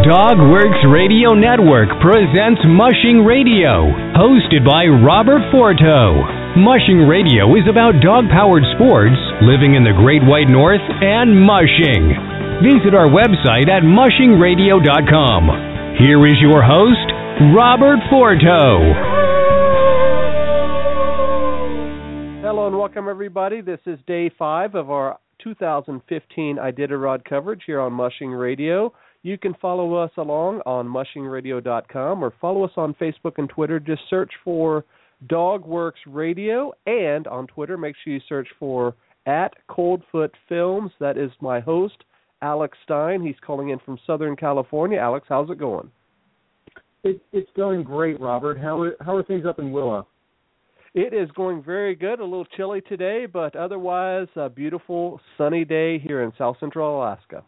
Dogworks Radio Network presents Mushing Radio, hosted by Robert Forto. Mushing Radio is about dog-powered sports, living in the Great White North, and mushing. Visit our website at mushingradio.com. Here is your host, Robert Forto. Hello and welcome, everybody. This is day 5 of our 2015 Iditarod coverage here on Mushing Radio. You can follow us along on mushingradio.com or follow us on Facebook and Twitter. Just search for Dogworks Radio, and on Twitter, make sure you search for @ColdfootFilms. That is my host, Alex Stein. He's calling in from Southern California. Alex, how's it going? It's going great, Robert. How are things up in Willow? It is going very good. A little chilly today, but otherwise a beautiful sunny day here in South Central Alaska.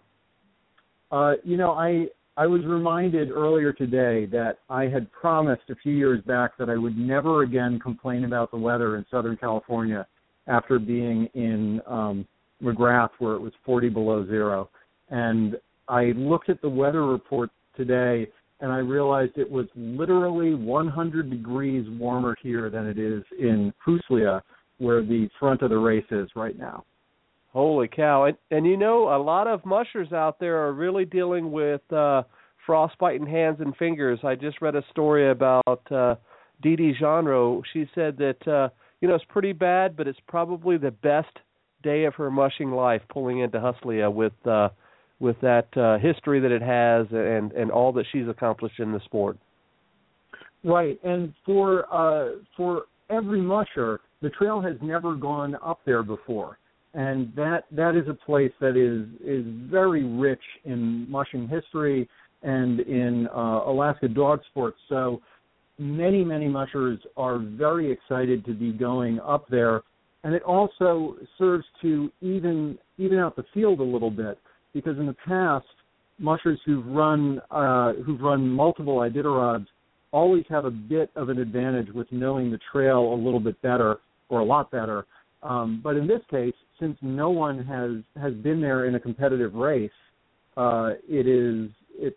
I was reminded earlier today that I had promised a few years back that I would never again complain about the weather in Southern California after being in McGrath where it was 40 below zero. And I looked at the weather report today and I realized it was literally 100 degrees warmer here than it is in Fuslia, where the front of the race is right now. Holy cow. And you know, a lot of mushers out there are really dealing with frostbite in hands and fingers. I just read a story about Dee Dee Genro. She said that, it's pretty bad, but it's probably the best day of her mushing life pulling into Huslia with that history that it has and all that she's accomplished in the sport. Right, and for every musher, the trail has never gone up there before. And that is a place that is very rich in mushing history and in Alaska dog sports. So many mushers are very excited to be going up there. And it also serves to even out the field a little bit, because in the past, mushers who've run multiple Iditarods always have a bit of an advantage with knowing the trail a little bit better or a lot better. But in this case, since no one has been there in a competitive race, it's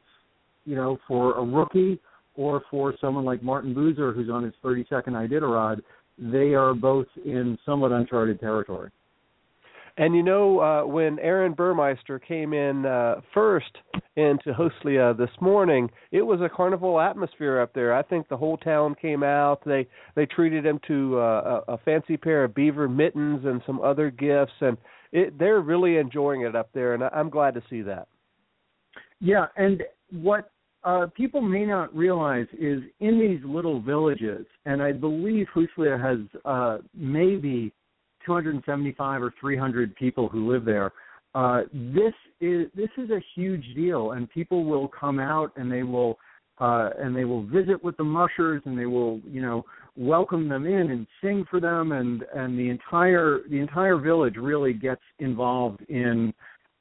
for a rookie or for someone like Martin Boozer, who's on his 32nd Iditarod, they are both in somewhat uncharted territory. And when Aaron Burmeister came in first into Huslia this morning, it was a carnival atmosphere up there. I think the whole town came out. They treated him to a fancy pair of beaver mittens and some other gifts, and they're really enjoying it up there, and I'm glad to see that. Yeah, and what people may not realize is in these little villages, and I believe Huslia has maybe 275 or 300 people who live there. This is a huge deal, and people will come out and they will visit with the mushers, and they will welcome them in and sing for them, and the entire village really gets involved in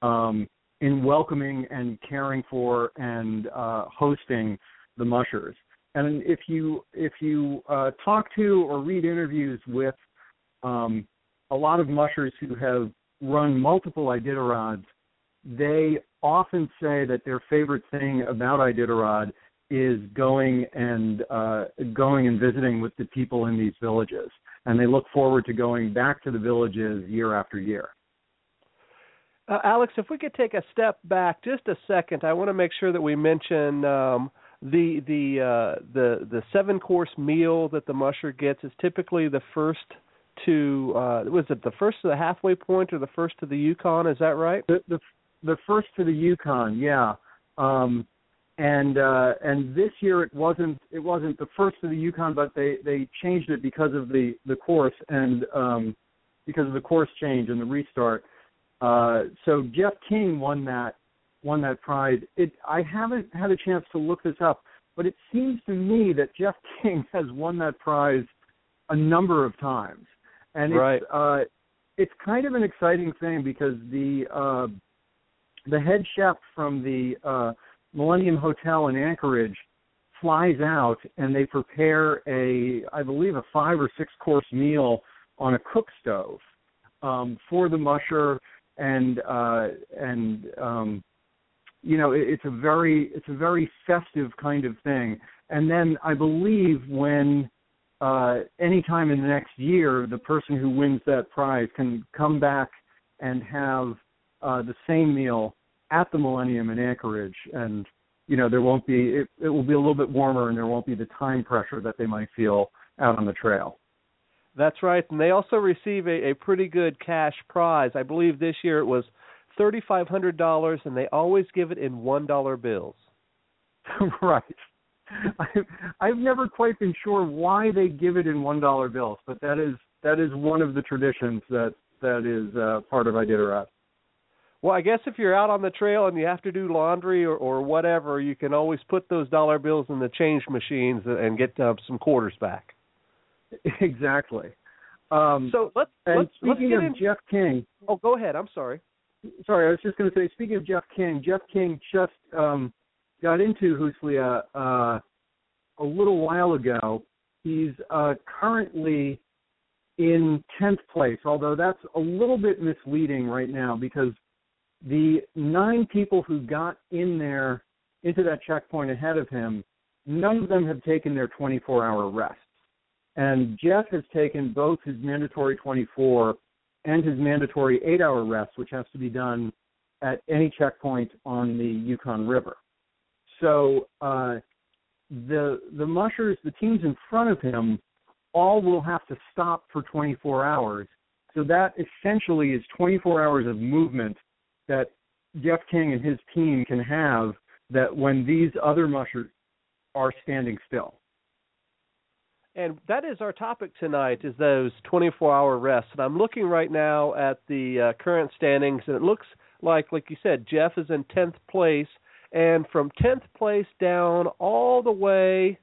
welcoming and caring for and hosting the mushers. And if you talk to or read interviews with a lot of mushers who have run multiple Iditarods, they often say that their favorite thing about Iditarod is going and visiting with the people in these villages, and they look forward to going back to the villages year after year. Alex, if we could take a step back just a second, I want to make sure that we mention the 7-course meal that the musher gets is typically the first to was it the first to the halfway point or the first to the Yukon? Is that right? The first to the Yukon, yeah. And this year it wasn't the first to the Yukon, but they changed it because of the course and because of the course change and the restart. So Jeff King won that prize. I haven't had a chance to look this up, but it seems to me that Jeff King has won that prize a number of times. And it's kind of an exciting thing because the head chef from the Millennium Hotel in Anchorage flies out and they prepare I believe a 5 or 6 course meal on a cook stove for the musher and it's a very festive kind of thing. And then I believe when anytime in the next year, the person who wins that prize can come back and have the same meal at the Millennium in Anchorage, and there won't be it will be a little bit warmer, and there won't be the time pressure that they might feel out on the trail. That's right, and they also receive a pretty good cash prize. I believe this year it was $3,500, and they always give it in $1 bills. Right. I've never quite been sure why they give it in $1 bills, but that is one of the traditions that is part of Iditarod. Well, I guess if you're out on the trail and you have to do laundry or whatever, you can always put those dollar bills in the change machines and get some quarters back. Exactly. So let's speaking get of in. Jeff King. Oh, go ahead. I'm sorry. Sorry, I was just going to say, speaking of Jeff King just got into Heuslia a little while ago. He's currently in 10th place, although that's a little bit misleading right now because the 9 people who got in there into that checkpoint ahead of him, none of them have taken their 24-hour rests. And Jeff has taken both his mandatory 24 and his mandatory 8-hour rest, which has to be done at any checkpoint on the Yukon River. So the mushers, the teams in front of him, all will have to stop for 24 hours. So that essentially is 24 hours of movement that Jeff King and his team can have that when these other mushers are standing still. And that is our topic tonight, is those 24-hour rests. And I'm looking right now at the current standings, and it looks like you said, Jeff is in 10th place. And from 10th place down all the way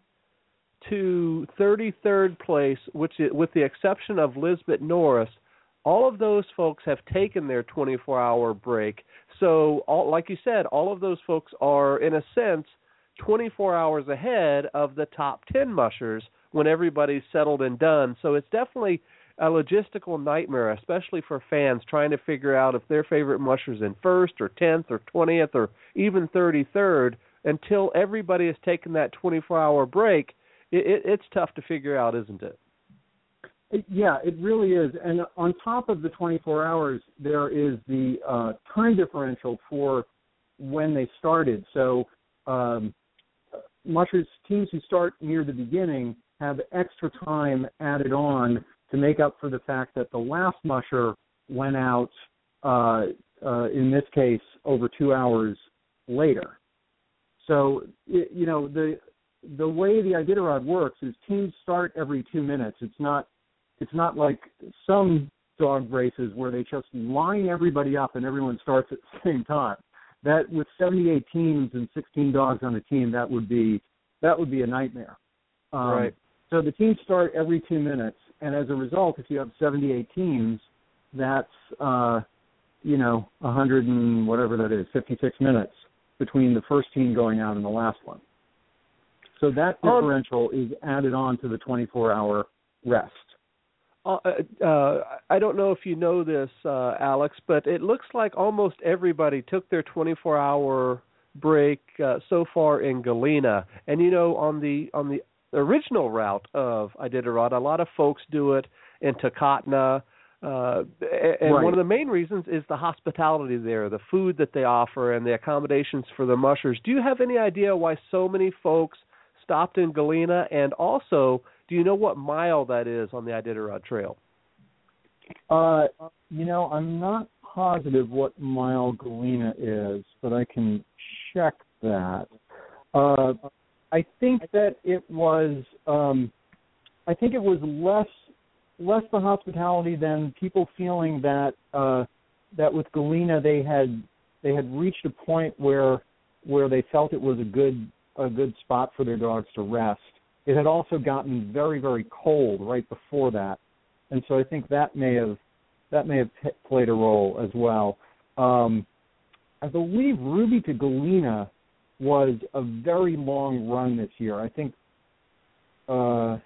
to 33rd place, which is, with the exception of Lisbeth Norris, all of those folks have taken their 24-hour break. So, like you said, all of those folks are, in a sense, 24 hours ahead of the top 10 mushers when everybody's settled and done. So it's definitely a logistical nightmare, especially for fans trying to figure out if their favorite musher's in 1st or 10th or 20th or even 33rd. Until everybody has taken that 24-hour break, it's tough to figure out, isn't it? Yeah, it really is. And on top of the 24 hours, there is the time differential for when they started. So mushers, teams who start near the beginning have extra time added on to make up for the fact that the last musher went out, in this case, over 2 hours later. So, the way the Iditarod works is teams start every 2 minutes. It's not like some dog races where they just line everybody up and everyone starts at the same time. That with 78 teams and 16 dogs on a team, that would be a nightmare. Right. So the teams start every 2 minutes, and as a result, if you have 78 teams, that's 100 and whatever that is, 56 minutes between the first team going out and the last one. So that differential is added on to the 24-hour rest. I don't know if you know this, Alex, but it looks like almost everybody took their 24-hour break so far in Galena. And on the original route of Iditarod, a lot of folks do it in Takotna. And right. One of the main reasons is the hospitality there, the food that they offer, and the accommodations for the mushers. Do you have any idea why so many folks stopped in Galena? And also, do you know what mile that is on the Iditarod Trail? I'm not positive what mile Galena is, but I can check that. I think that it was less the hospitality than people feeling that that with Galena they had reached a point where they felt it was a good spot for their dogs to rest. It had also gotten very, very cold right before that, and so I think that may have played a role as well. I believe Ruby to Galena was a very long run this year. I think over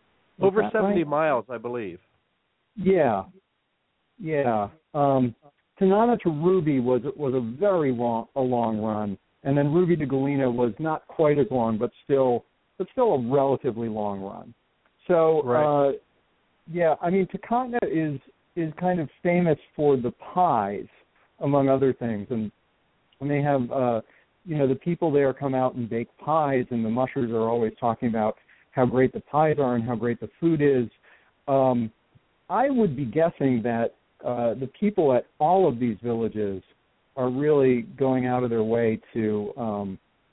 70 miles, I believe. Yeah. Tanana to Ruby was a very long run, and then Ruby to Galena was not quite as long, but still a relatively long run. So right. I mean, Takotna is kind of famous for the pies, among other things, and they have the people there come out and bake pies, and the mushers are always talking about how great the pies are and how great the food is. I would be guessing that the people at all of these villages are really going out of their way to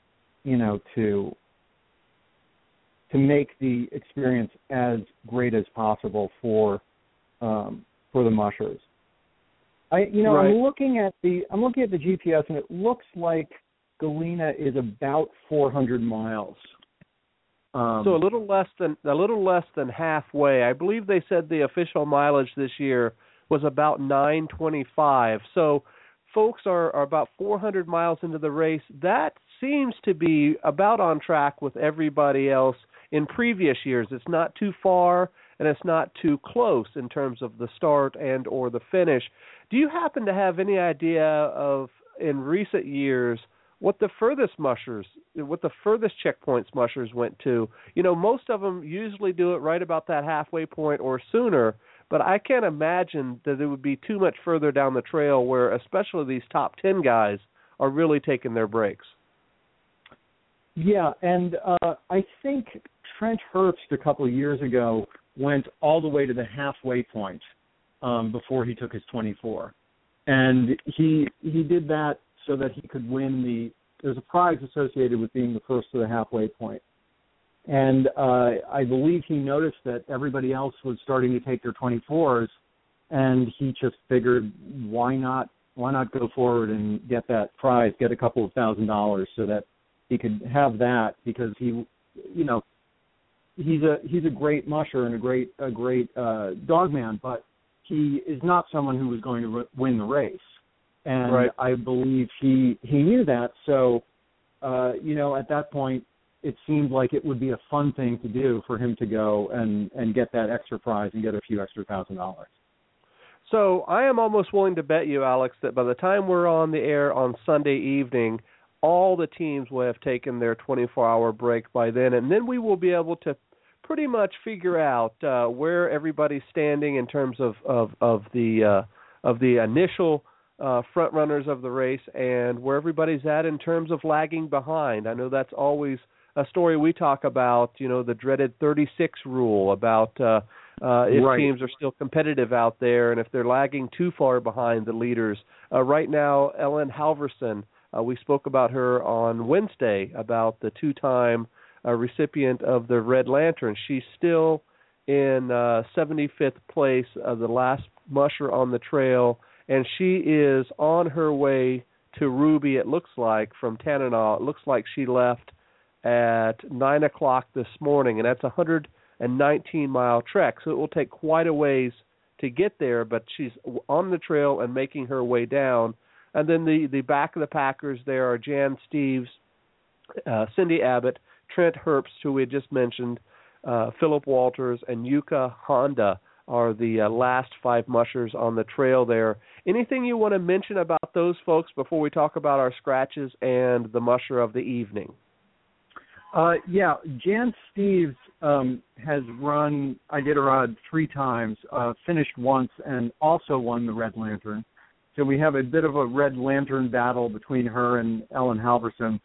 make the experience as great as possible for the mushers. Right. I'm looking at the GPS, and it looks like Galena is about 400 miles. So a little less than halfway. I believe they said the official mileage this year was about 925. So folks are about 400 miles into the race. That seems to be about on track with everybody else in previous years. It's not too far, and it's not too close in terms of the start and or the finish. Do you happen to have any idea of, in recent years, what the furthest checkpoints mushers went to? Most of them usually do it right about that halfway point or sooner, but I can't imagine that it would be too much further down the trail where especially these top 10 guys are really taking their breaks. Yeah, and I think Trent Herbst a couple of years ago went all the way to the halfway point before he took his 24. And he did that so that he could win there's a prize associated with being the first to the halfway point. And I believe he noticed that everybody else was starting to take their 24s, and he just figured, why not go forward and get that prize, get a couple of $1,000 so that he could have that, because he's a great musher and a great dog man, but he is not someone who was going to win the race. And right. I believe he knew that. So, at that point, it seemed like it would be a fun thing to do for him to go and get that extra prize and get a few extra $1,000. So I am almost willing to bet you, Alex, that by the time we're on the air on Sunday evening, all the teams will have taken their 24-hour break by then, and then we will be able to pretty much figure out where everybody's standing in terms of the initial front runners of the race and where everybody's at in terms of lagging behind. I know that's always a story we talk about, the dreaded 36 rule about if right. teams are still competitive out there and if they're lagging too far behind the leaders. Right now, Ellen Halverson, we spoke about her on Wednesday, about the two-time recipient of the Red Lantern. She's still in 75th place, the last musher on the trail, and she is on her way to Ruby, it looks like, from Tanana. It looks like she left at 9 o'clock this morning, and that's a 119-mile trek, so it will take quite a ways to get there, but she's on the trail and making her way down. And then the back of the packers there are Jan Steeves, Cindy Abbott, Trent Herbst, who we had just mentioned, Philip Walters, and Yuka Honda are the last five mushers on the trail there. Anything you want to mention about those folks before we talk about our scratches and the musher of the evening? Jan Steeves has run Iditarod 3 times, finished once, and also won the Red Lantern. So we have a bit of a Red Lantern battle between her and Ellen Halverson.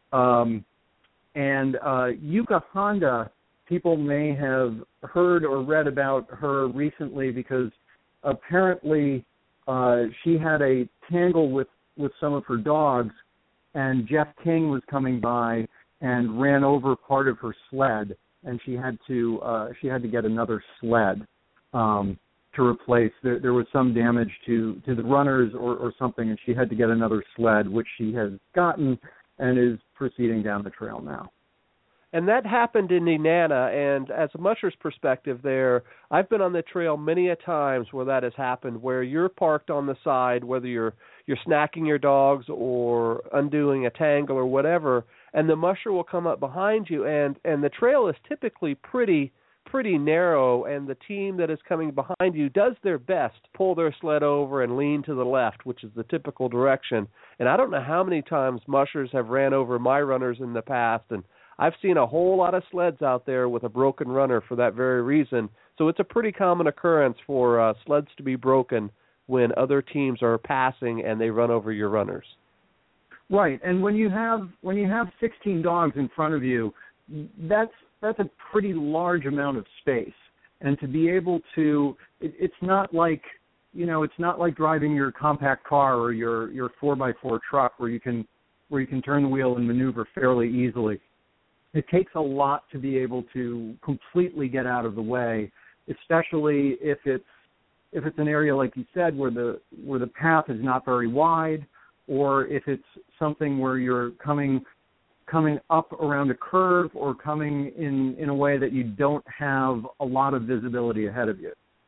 And Yuka Honda, people may have heard or read about her recently because apparently she had a tangle with some of her dogs, and Jeff King was coming by and ran over part of her sled, and she had to get another sled to replace. There was some damage to the runners or something, and she had to get another sled, which she has gotten and is proceeding down the trail now. And that happened in Nenana, and as a musher's perspective there, I've been on the trail many a times where that has happened, where you're parked on the side, whether you're snacking your dogs or undoing a tangle or whatever, and the musher will come up behind you, and the trail is typically pretty pretty narrow, and the team that is coming behind you does their best to pull their sled over and lean to the left, which is the typical direction. And I don't know how many times mushers have ran over my runners in the past, and I've seen a whole lot of sleds out there with a broken runner for that very reason. So it's a pretty common occurrence for sleds to be broken when other teams are passing and they run over your runners. Right, and when you have 16 dogs in front of you, that's a pretty large amount of space. And to be able to, it's not like driving your compact car or your 4x4 truck where you can turn the wheel and maneuver fairly easily. It takes a lot to be able to completely get out of the way, especially if it's an area, like you said, where the path is not very wide, or if it's something where you're coming up around a curve or coming in a way that you don't have a lot of visibility ahead of you.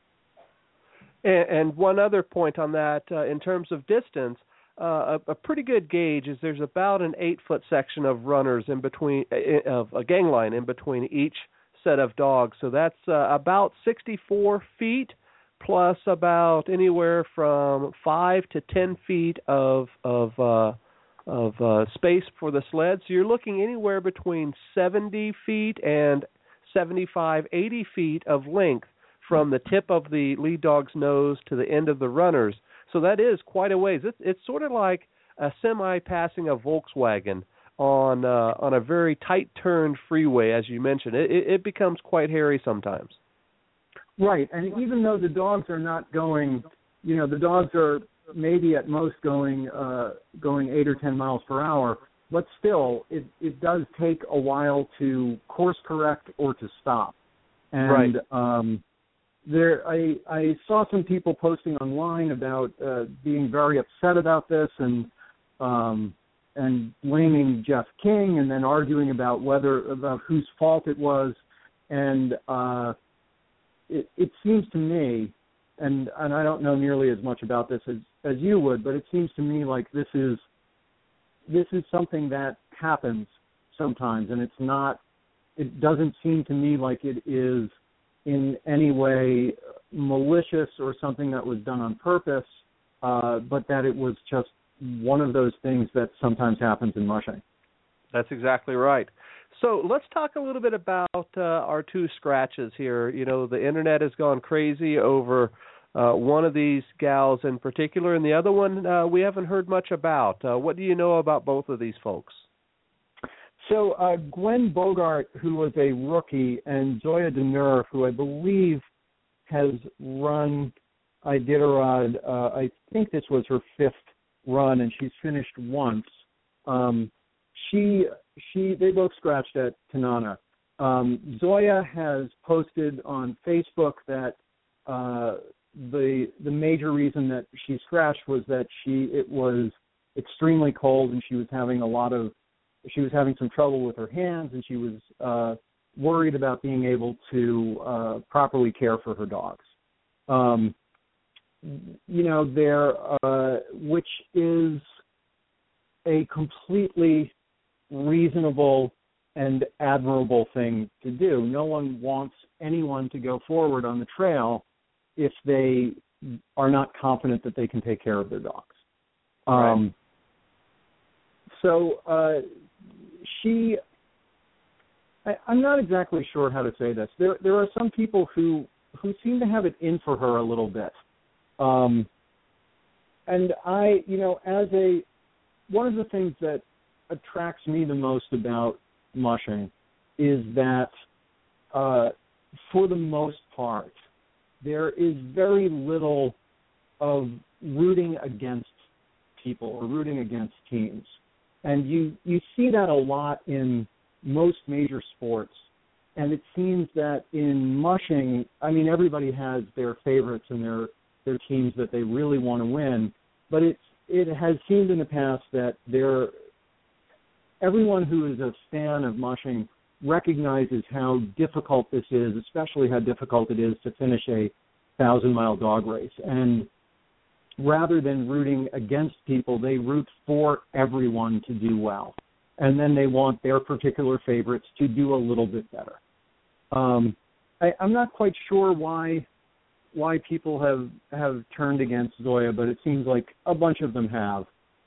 And one other point on that, in terms of distance, a pretty good gauge is there's about an 8-foot section of runners in between, of a gang line in between each set of dogs. So that's about 64 feet plus about anywhere from 5 to 10 feet of space for the sled. So you're looking anywhere between 70 feet and 75, 80 feet of length from the tip of the lead dog's nose to the end of the runners. So that is quite a ways. It's sort of like a semi passing a Volkswagen on a very tight-turned freeway, as you mentioned. It becomes quite hairy sometimes. Right, and even though the dogs are not going, the dogs are maybe at most going 8 or 10 miles per hour, but still, it does take a while to course correct or to stop. And right. I saw some people posting online about being very upset about this and blaming Jeff King, and then arguing about whose fault it was, and it seems to me, and I don't know nearly as much about this as you would, but it seems to me like this is something that happens sometimes, and it doesn't seem to me like it is in any way malicious or something that was done on purpose, but that it was just one of those things that sometimes happens in mushing. That's exactly right. So let's talk a little bit about our two scratches here. The internet has gone crazy over one of these gals in particular, and the other one we haven't heard much about. What do you know about both of these folks? So Gwen Bogart, who was a rookie, and Zoya Demure, who I believe has run Iditarod, I think this was her 5th run, and she's finished once. They both scratched at Tanana. Zoya has posted on Facebook that the major reason that she scratched was that it was extremely cold, and she was having some trouble with her hands, and she was worried about being able to properly care for her dogs. Which is a completely reasonable and admirable thing to do. No one wants anyone to go forward on the trail if they are not confident that they can take care of their dogs. Right. I'm not exactly sure how to say this. There are some people who seem to have it in for her a little bit. And one of the things that attracts me the most about mushing is that, for the most part, there is very little of rooting against people or rooting against teams. And you see that a lot in most major sports. And it seems that in mushing, everybody has their favorites and their teams that they really want to win. But it has seemed in the past that everyone who is a fan of mushing recognizes how difficult this is, especially how difficult it is to finish a 1,000-mile dog race. And rather than rooting against people, they root for everyone to do well. And then they want their particular favorites to do a little bit better. I'm not quite sure why people have turned against Zoya, but it seems like a bunch of them have.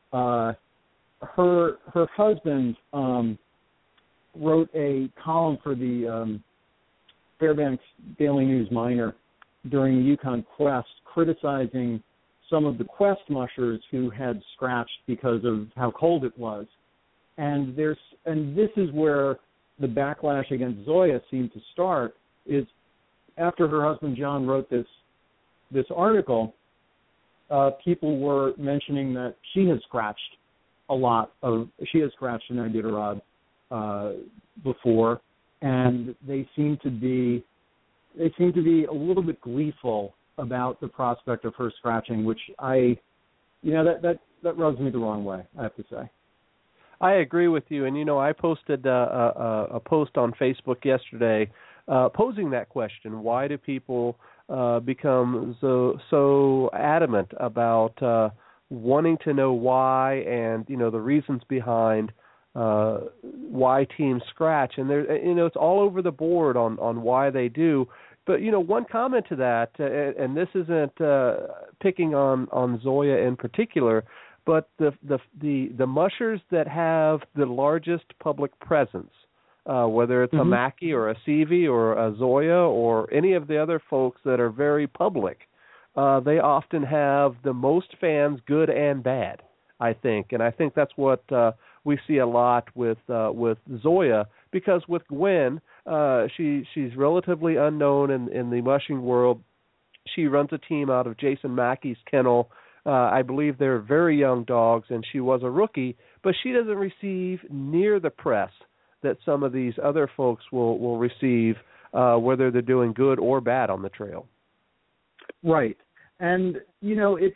Her husband wrote a column for the Fairbanks Daily News Miner during the Yukon Quest, criticizing some of the Quest mushers who had scratched because of how cold it was. And this is where the backlash against Zoya seemed to start, is after her husband John wrote this article, people were mentioning that she has scratched an Iditarod before, and they seem to be a little bit gleeful about the prospect of her scratching, which that rubs me the wrong way, I have to say. I agree with you, and I posted a post on Facebook yesterday posing that question: why do people become so adamant about wanting to know why, and the reasons behind why teams scratch? And there, it's all over the board on why they do. But one comment to that, and this isn't picking on Zoya in particular, but the mushers that have the largest public presence, whether it's a Mackey or a Seavey or a Zoya or any of the other folks that are very public, they often have the most fans, good and bad, I think. And I think that's what we see a lot with Zoya, because with Gwen, she's relatively unknown in the mushing world. She runs a team out of Jason Mackey's kennel. I believe they're very young dogs, and she was a rookie, but she doesn't receive near the press that some of these other folks will receive, whether they're doing good or bad on the trail. Right. And, it's,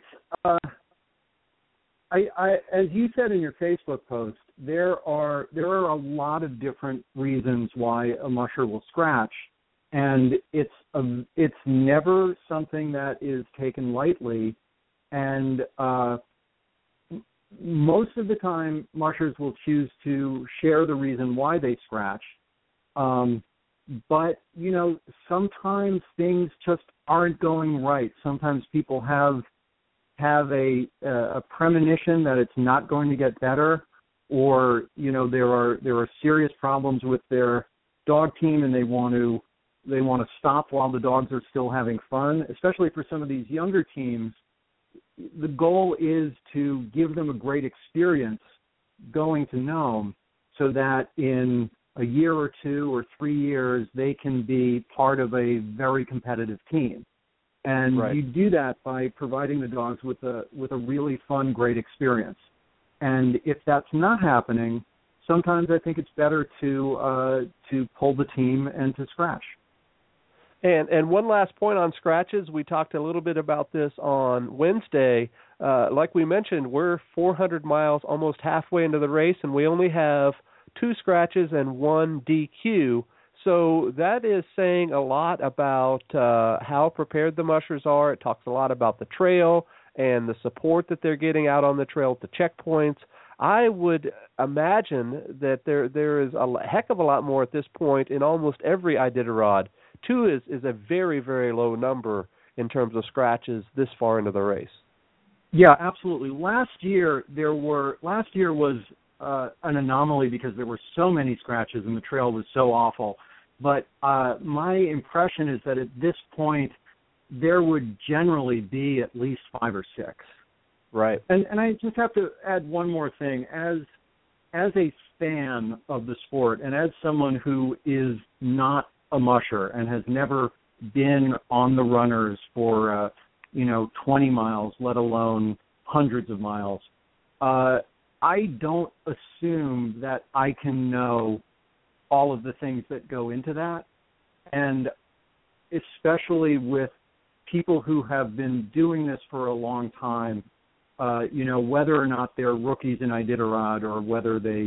as you said in your Facebook post, there are a lot of different reasons why a musher will scratch, and it's never something that is taken lightly. And most of the time, mushers will choose to share the reason why they scratch. But, sometimes things just aren't going right. Sometimes people have a premonition that it's not going to get better, or, there are serious problems with their dog team, and they want to stop while the dogs are still having fun. Especially for some of these younger teams, the goal is to give them a great experience going to Nome, so that in a year or 2 or 3 years they can be part of a very competitive team. And right. You do that by providing the dogs with a really fun, great experience. And if that's not happening, sometimes I think it's better to pull the team and to scratch. And one last point on scratches, we talked a little bit about this on Wednesday. Like we mentioned, we're 400 miles, almost halfway into the race, and we only have 2 scratches and 1 DQ. So that is saying a lot about how prepared the mushers are. It talks a lot about the trail and the support that they're getting out on the trail at the checkpoints. I would imagine that there is a heck of a lot more at this point in almost every Iditarod. 2 is a very, very low number in terms of scratches this far into the race. Yeah, absolutely. Last year was an anomaly because there were so many scratches and the trail was so awful. But my impression is that at this point there would generally be at least 5 or 6. Right. And I just have to add one more thing. As a fan of the sport and as someone who is not a musher and has never been on the runners for 20 miles, let alone hundreds of miles, I don't assume that I can know all of the things that go into that, and especially with people who have been doing this for a long time, whether or not they're rookies in Iditarod or whether this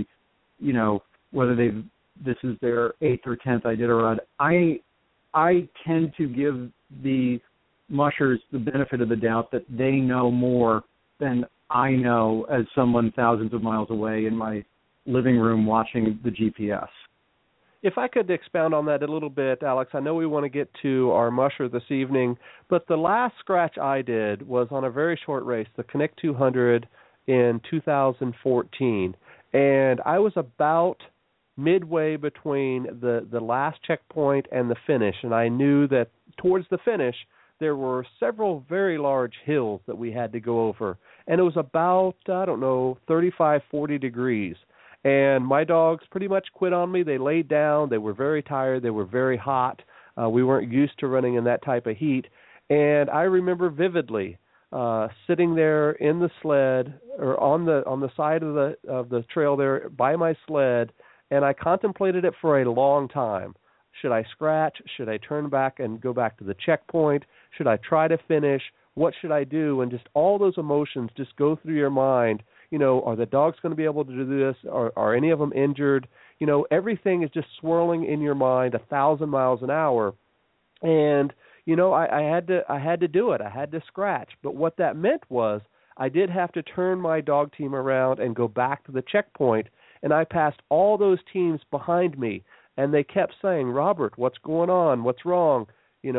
is their 8th or 10th Iditarod, I tend to give the mushers the benefit of the doubt that they know more than I know as someone thousands of miles away in my living room watching the GPS. If I could expound on that a little bit, Alex, I know we want to get to our musher this evening, but the last scratch I did was on a very short race, the Connect 200 in 2014, and I was about midway between the last checkpoint and the finish, and I knew that towards the finish there were several very large hills that we had to go over, and it was about, 35, 40 degrees. And my dogs pretty much quit on me. They laid down. They were very tired. They were very hot. We weren't used to running in that type of heat. And I remember vividly sitting there in the sled or on the side of the trail there by my sled, and I contemplated it for a long time. Should I scratch? Should I turn back and go back to the checkpoint? Should I try to finish? What should I do? And just all those emotions just go through your mind. Are the dogs going to be able to do this? Are any of them injured? Everything is just swirling in your mind 1,000 miles an hour. And, I had to do it. I had to scratch. But what that meant was I did have to turn my dog team around and go back to the checkpoint. And I passed all those teams behind me. And they kept saying, "Robert, what's going on? What's wrong?" They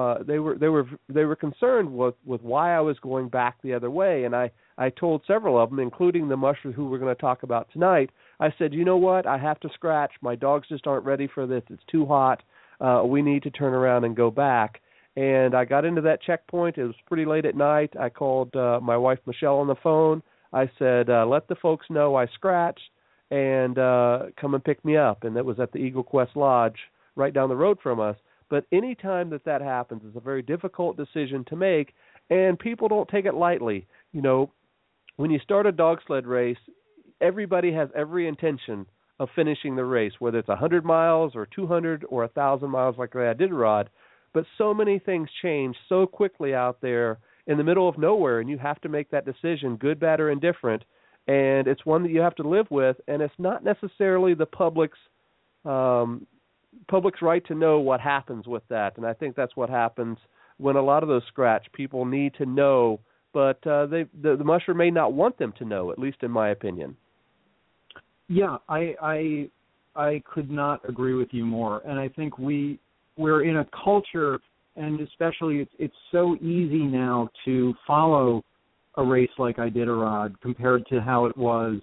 were concerned with why I was going back the other way, and I told several of them, including the musher who we're going to talk about tonight. I said, "You know what? I have to scratch. My dogs just aren't ready for this. It's too hot. We need to turn around and go back." And I got into that checkpoint. It was pretty late at night. I called my wife Michelle on the phone. I said, "Let the folks know I scratched and come and pick me up." And that was at the Eagle Quest Lodge right down the road from us. But any time that happens, it's a very difficult decision to make, and people don't take it lightly. When you start a dog sled race, everybody has every intention of finishing the race, whether it's 100 miles or 200 or 1,000 miles like the Iditarod. But so many things change so quickly out there in the middle of nowhere, and you have to make that decision, good, bad, or indifferent. And it's one that you have to live with, and it's not necessarily the public's right to know what happens with that. And I think that's what happens when a lot of those scratch. People need to know, but the musher may not want them to know, at least in my opinion. Yeah, I could not agree with you more. And I think we're in a culture, and especially it's so easy now to follow a race like Iditarod compared to how it was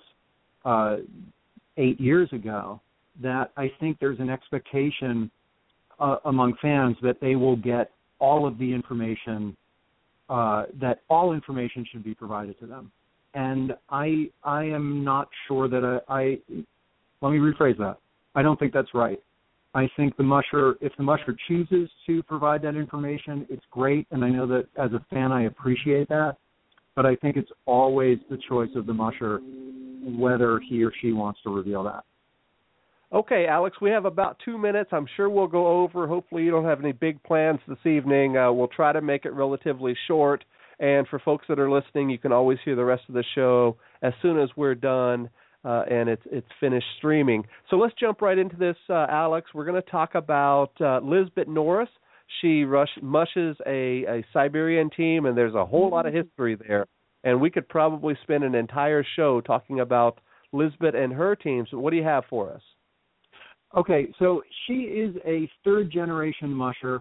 8 years ago, that I think there's an expectation among fans that they will get all of the information, that all information should be provided to them. And I am not sure that let me rephrase that. I don't think that's right. I think if the musher chooses to provide that information, it's great, and I know that as a fan I appreciate that, but I think it's always the choice of the musher whether he or she wants to reveal that. Okay, Alex, we have about 2 minutes. I'm sure we'll go over. Hopefully you don't have any big plans this evening. We'll try to make it relatively short. And for folks that are listening, you can always hear the rest of the show as soon as we're done and it's finished streaming. So let's jump right into this, Alex. We're going to talk about Lisbeth Norris. She mushes a Siberian team, and there's a whole lot of history there. And we could probably spend an entire show talking about Lisbeth and her team. So what do you have for us? Okay, so she is a third-generation musher.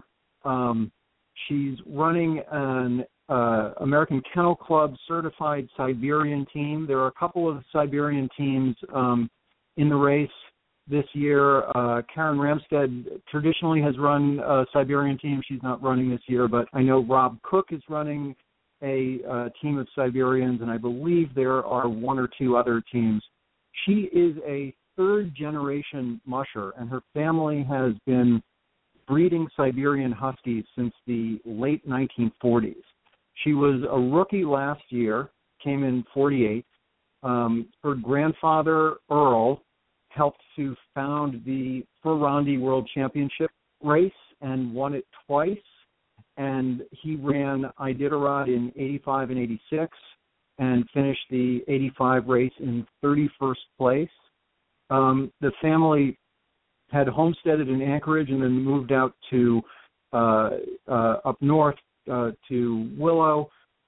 She's running an American Kennel Club certified Siberian team. There are a couple of Siberian teams in the race this year. Karen Ramstead traditionally has run a Siberian team. She's not running this year, but I know Rob Cook is running a team of Siberians, and I believe there are one or two other teams. She is a third-generation musher, and her family has been breeding Siberian Huskies since the late 1940s. She was a rookie last year, came in 48th. Her grandfather, Earl, helped to found the Ferrandi World Championship race and won it twice. And he ran Iditarod in 85 and 86 and finished the 85 race in 31st place. The family had homesteaded in Anchorage and then moved out to up north to Willow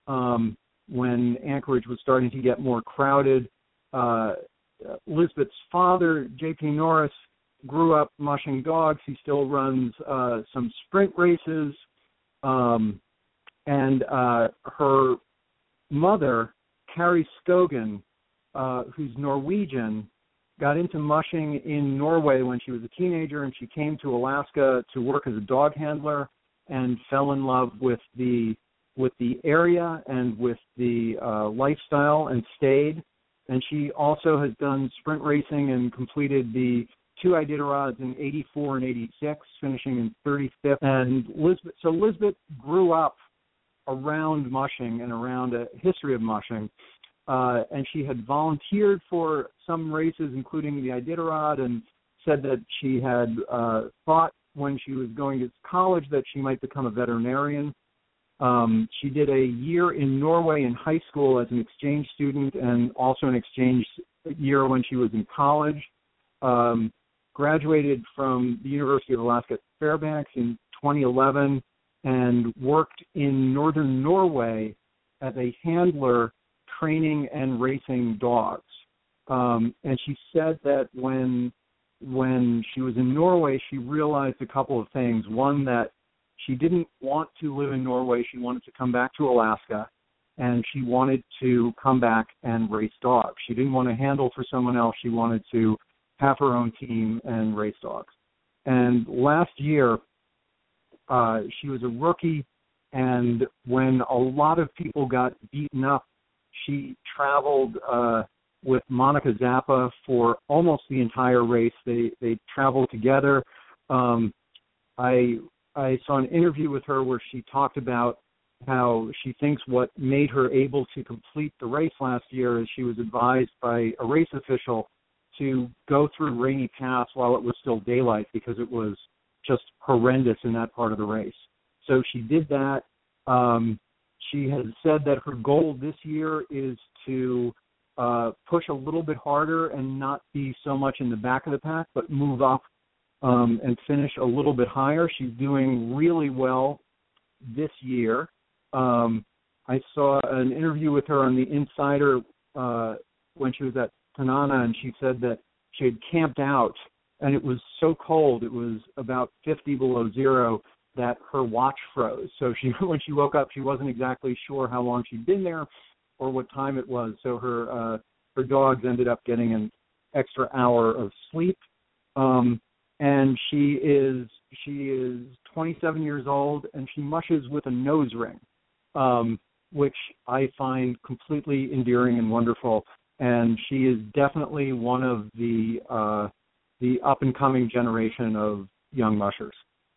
when Anchorage was starting to get more crowded. Lisbeth's father, J.P. Norris, grew up mushing dogs. He still runs some sprint races. And her mother, Carrie Skogan, who's Norwegian, got into mushing in Norway when she was a teenager, and she came to Alaska to work as a dog handler and fell in love with the area and with the lifestyle and stayed. And she also has done sprint racing and completed the 2 Iditarods in 84 and 86, finishing in 35th. And Lisbeth grew up around mushing and around a history of mushing. And she had volunteered for some races, including the Iditarod, and said that she had thought when she was going to college that she might become a veterinarian. She did a year in Norway in high school as an exchange student and also an exchange year when she was in college. Graduated from the University of Alaska at Fairbanks in 2011 and worked in northern Norway as a handler training and racing dogs. And she said that when she was in Norway, she realized a couple of things. One, that she didn't want to live in Norway. She wanted to come back to Alaska, and she wanted to come back and race dogs. She didn't want to handle for someone else. She wanted to have her own team and race dogs. And last year, she was a rookie, and when a lot of people got beaten up, she traveled with Monica Zappa for almost the entire race. They traveled together. I saw an interview with her where she talked about how she thinks what made her able to complete the race last year is she was advised by a race official to go through Rainy Pass while it was still daylight because it was just horrendous in that part of the race. So she did that. She has said that her goal this year is to push a little bit harder and not be so much in the back of the pack, but move up and finish a little bit higher. She's doing really well this year. I saw an interview with her on the Insider when she was at Tanana, and she said that she had camped out, and it was so cold, it was about 50 below zero, that her watch froze. So when she woke up, she wasn't exactly sure how long she'd been there or what time it was. So her dogs ended up getting an extra hour of sleep. And she is 27 years old, and she mushes with a nose ring, which I find completely endearing and wonderful. And she is definitely one of the up and coming generation of young mushers.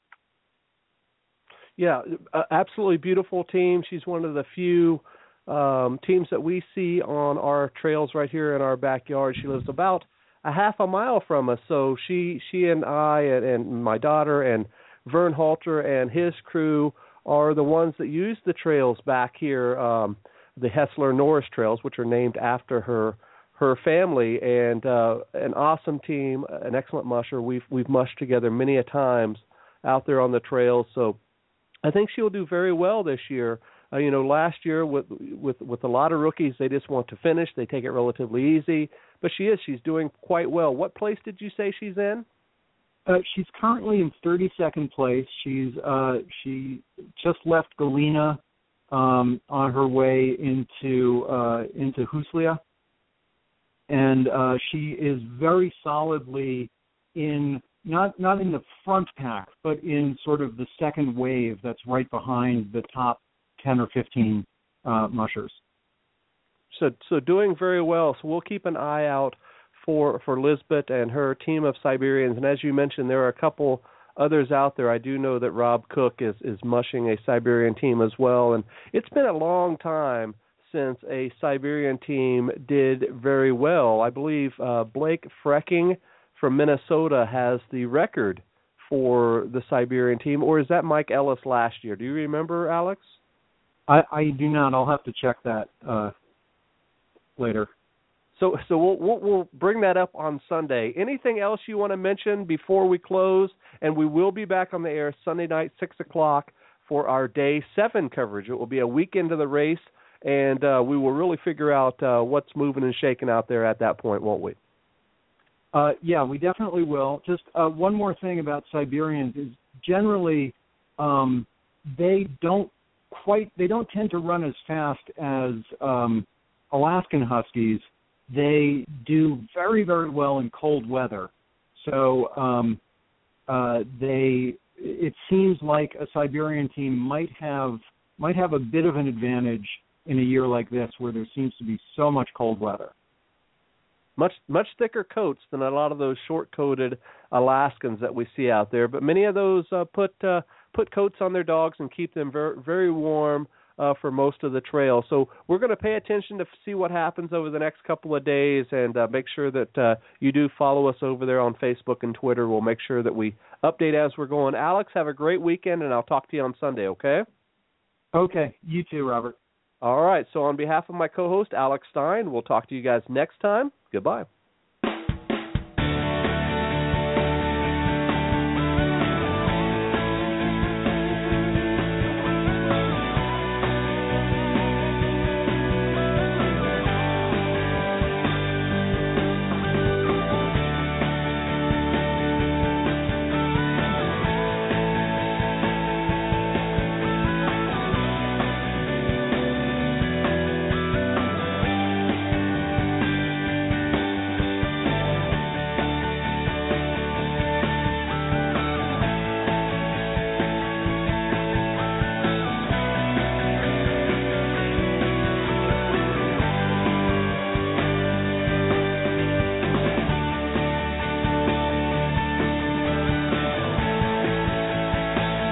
Yeah, absolutely beautiful team. She's one of the few teams that we see on our trails right here in our backyard. She lives about a half a mile from us, so she and I and my daughter and Vern Halter and his crew are the ones that use the trails back here, the Hessler Norris trails, which are named after her family, and an awesome team, an excellent musher. We've mushed together many a times out there on the trails, so I think she'll do very well this year. Last year with a lot of rookies, they just want to finish. They take it relatively easy. But she's doing quite well. What place did you say she's in? She's currently in 32nd place. She just left Galena on her way into Huslia, and she is very solidly in not in the front pack, but in sort of the second wave that's right behind the top 10 or 15 mushers. So doing very well. So we'll keep an eye out for Lisbeth and her team of Siberians. And as you mentioned, there are a couple others out there. I do know that Rob Cook is mushing a Siberian team as well. And it's been a long time since a Siberian team did very well. I believe Blake Frecking from Minnesota has the record for the Siberian team. Or is that Mike Ellis last year? Do you remember, Alex? I do not. I'll have to check that later. So we'll bring that up on Sunday. Anything else you want to mention before we close? And we will be back on the air Sunday night, 6 o'clock, for our Day 7 coverage. It will be a week into the race, and we will really figure out what's moving and shaking out there at that point, won't we? Yeah, we definitely will. Just one more thing about Siberians is generally they don't tend to run as fast as Alaskan Huskies. They do very, very well in cold weather. So it seems like a Siberian team might have a bit of an advantage in a year like this where there seems to be so much cold weather. Much thicker coats than a lot of those short-coated Alaskans that we see out there. But many of those put coats on their dogs and keep them very, very warm for most of the trail. So we're going to pay attention to see what happens over the next couple of days, and make sure that you do follow us over there on Facebook and Twitter. We'll make sure that we update as we're going. Alex, have a great weekend, and I'll talk to you on Sunday, okay? Okay. You too, Robert. All right. So on behalf of my co-host, Alex Stein, we'll talk to you guys next time. Goodbye.